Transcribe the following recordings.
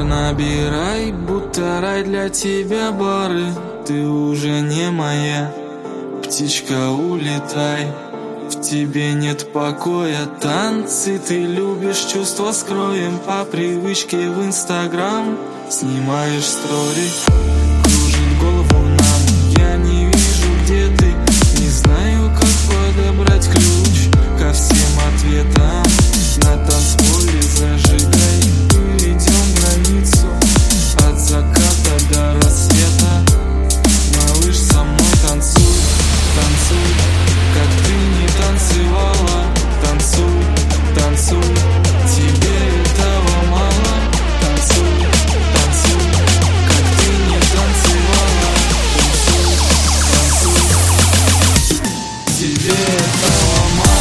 Номер набирай, будто рай для тебя бары. Ты уже не моя, птичка, улетай. В тебе нет покоя, танцы ты любишь, чувства скроем по привычке в Инстаграм. Снимаешь стори, кружит голову нам. Я не вижу, где ты, не знаю, как подобрать ключ ко всем ответам. На танцполе зажигай, перейдем границу от заката до рассвета. Малыш, со мной танцуй, танцуй, как ты не танцевала. Танцуй, танцуй, тебе этого мало. Танцуй, танцуй, как ты не танцевала. Танцуй, танцуй, тебе этого мало.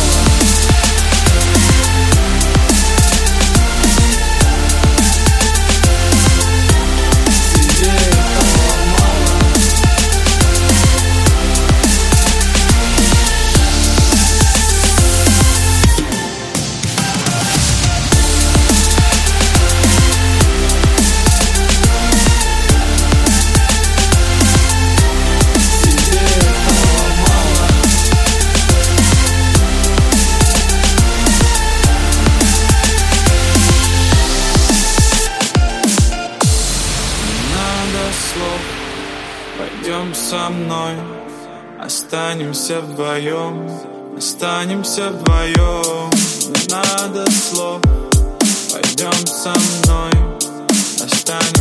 Пойдем со мной, останемся вдвоем, останемся вдвоем. Не надо слов, пойдем со мной, останемся.